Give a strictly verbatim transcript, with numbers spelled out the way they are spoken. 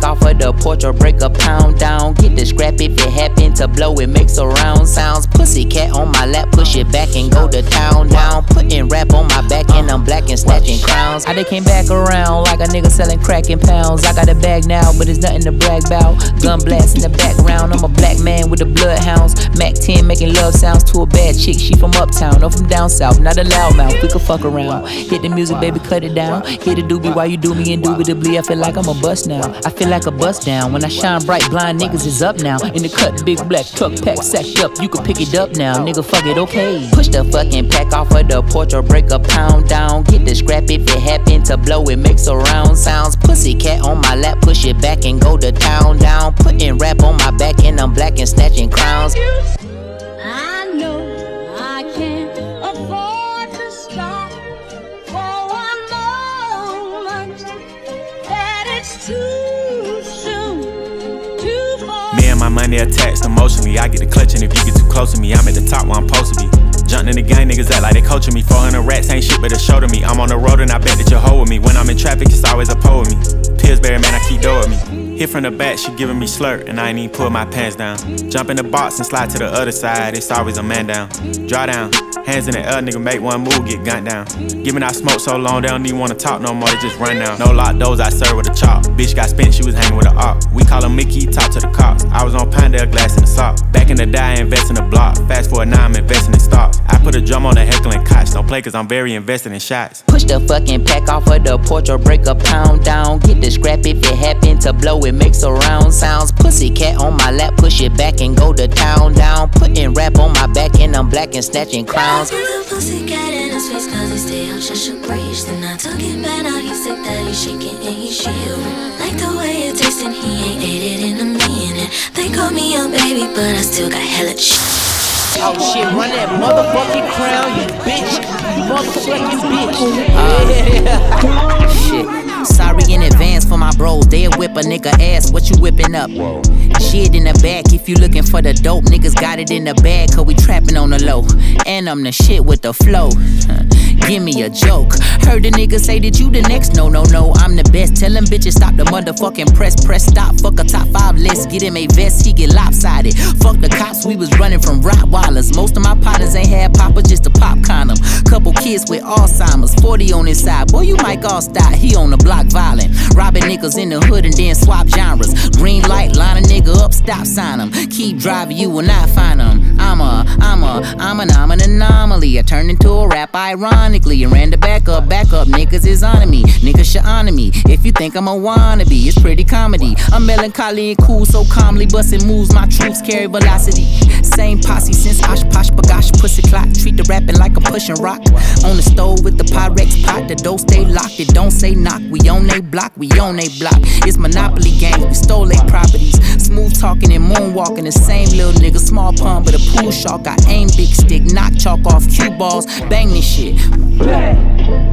pack off of the porch or break a pound down. Get the scrap if it happen to blow, it makes a round sounds. Pussycat on my lap, push it back and go to town down. Putting rap on my back and I'm black and snatching crowns. I done came back around like a nigga selling crack in pounds. I got a bag now, but it's nothing to brag about. Gun blast in the background, I'm a black man with the bloodhounds. Mac ten making love sounds to a bad chick, she from uptown, no from down south, not a loudmouth, we could fuck around. Hit the music, baby, cut it down. Hit the doobie while you do me indubitably. I feel like I'm a bust now, I feel like a bust down. When I shine bright, blind niggas is up now. In the cut, big black truck pack sacked up, you can pick it up now, nigga, fuck it, okay. Push the fucking pack off of the porch or break a pound down. Get the scrap if it happen to blow, it makes a round sounds. Pussycat on my lap, push it back and go to town down. Putting rap on my back and I'm black and snatching crowns. I know I can't afford to stop for one moment. That it's too soon, too far. Me and my money attached emotionally. I get the clutching if you get too close to me. I'm at the top where I'm supposed to be. Jumping in the gang, niggas act like they coaching me. four hundred rats ain't shit but a show to me. I'm on the road and I bet that you'll hold with me. When I'm in traffic, it's always a pole with me. Pillsbury, man, I keep dough with me. Hit from the back, she giving me slurp, and I ain't even pull my pants down. Jump in the box and slide to the other side, it's always a man down. Draw down, hands in the air, nigga make one move, get gunned down. Giving out smoke so long, they don't even wanna talk no more, they just run down. No lock doors, I serve with a chop. Bitch got spent, she was hanging with a op. We call her Mickey, talk to the cops. I was on Pinedale, glass in the sock. Back in the day, I invest in the block. Fast forward now, I'm investing in stocks. I put a drum on the heckling cots. Don't play cause I'm very invested in shots. Push the fucking pack off of the porch or break a pound down. Get the scrap if it happen to blow, it makes a round sounds. Pussycat on my lap, push it back and go to town down. Putting rap on my back and I'm black and snatching crowns. I put the pussycat in his face cause he stay on Cheshire Bridge. Then I took it back, now he's sick that he's shaking and he's shivering. Like the way it tastes and he ain't ate it in a minute. They call me a baby but I still got hella shit. Oh shit, run that motherfucking crown, you bitch. You motherfucking bitch. Uh, shit. Sorry in advance for my bros. They'll whip a nigga ass. What you whipping up? Shit in the back. If you looking for the dope, niggas got it in the bag. Cause we trapping on the low. And I'm the shit with the flow. Give me a joke. Heard the nigga say that you the next. No, no, no, I'm the best. Tell them bitches stop the motherfucking press. Press stop, fuck a top five list. Get him a vest, he get lopsided. Fuck the cops, we was running from Rottweilers. Most of my partners ain't had papa, just a pop condom. Couple kids with Alzheimer's, forty on his side. Boy, you might all stop, he on the block violent. Robbing niggas in the hood and then swap genres. Green light, line a nigga up, stop sign him. Keep driving, you will not find him. I'm a, I'm a, I'm an, I'm an anomaly. I turned into a rap ironically and ran the back up, back up. Niggas is on me, niggas should honor me. If you think I'm a wannabe, it's pretty comedy. I'm melancholy and cool, so calmly busting moves. My troops carry velocity. Same posse since Osh Posh Bagosh Pussy Clock. Treat the rapping like I'm pushing rock. On the stove with the Pyrex pot. The door stay locked, it don't say knock. We on they block, we on they block. It's Monopoly games, we stole they properties. Smooth talking and moonwalking, the same little nigga. Small pun but a pool shark. I aim big stick, knock chalk off cue balls. Bang this shit.